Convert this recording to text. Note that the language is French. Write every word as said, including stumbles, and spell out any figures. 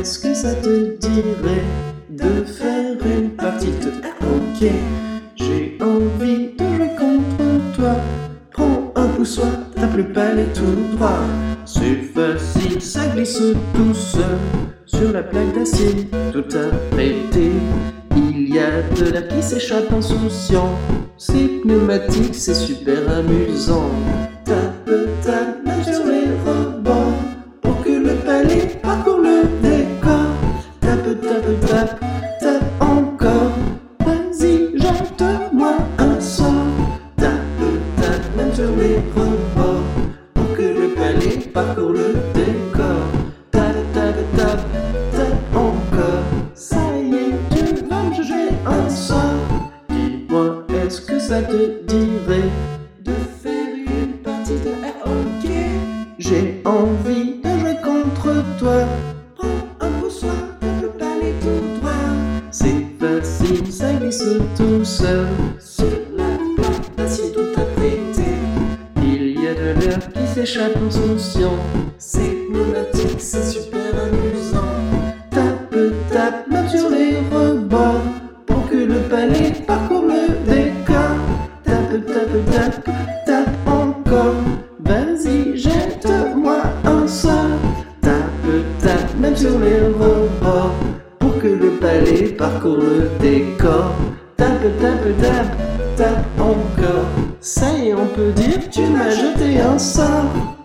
est-ce que ça te dirait de faire une partie de hockey? J'ai envie de jouer contre toi. Prends un poussoir, tape le palais tout droit. C'est facile, ça glisse tout seul sur la plaque d'acier tout arrêté. Il y a de l'air qui s'échappe insouciant. C'est pneumatique, c'est super amusant. Tape, tape, même sur les rebords pour que le palais parcourt le décor. Tape, tape, tape, tape encore. Vas-y, jette-moi un sort. Tape, tape, même sur les rebords pour que le palais parcourt le décor. Tape, tape, tape, tape encore. Ça y est, tu vas me juger un sort. Dis-moi, est-ce que ça te dirait de faire une partie de hockey? J'ai envie de jouer contre toi. Prends un poussoir, tape le palais tout droit. C'est facile, ça glisse tout seul sur la plaque d'acier tout apprêté. Il y a de l'air qui s'échappe insouciant. C'est pneumatique, c'est super amusant. Tape, tape, même sur les rebords pour que le palais parcourt le décor. Tape, tape, tape, tape encore. Vas-y, jette-moi un sort. Tape, tape, même sur les rebords pour que le palais parcourt le décor. Tape, tape, tape, tape encore. Ça y est, on peut dire, tu m'as jeté un sort.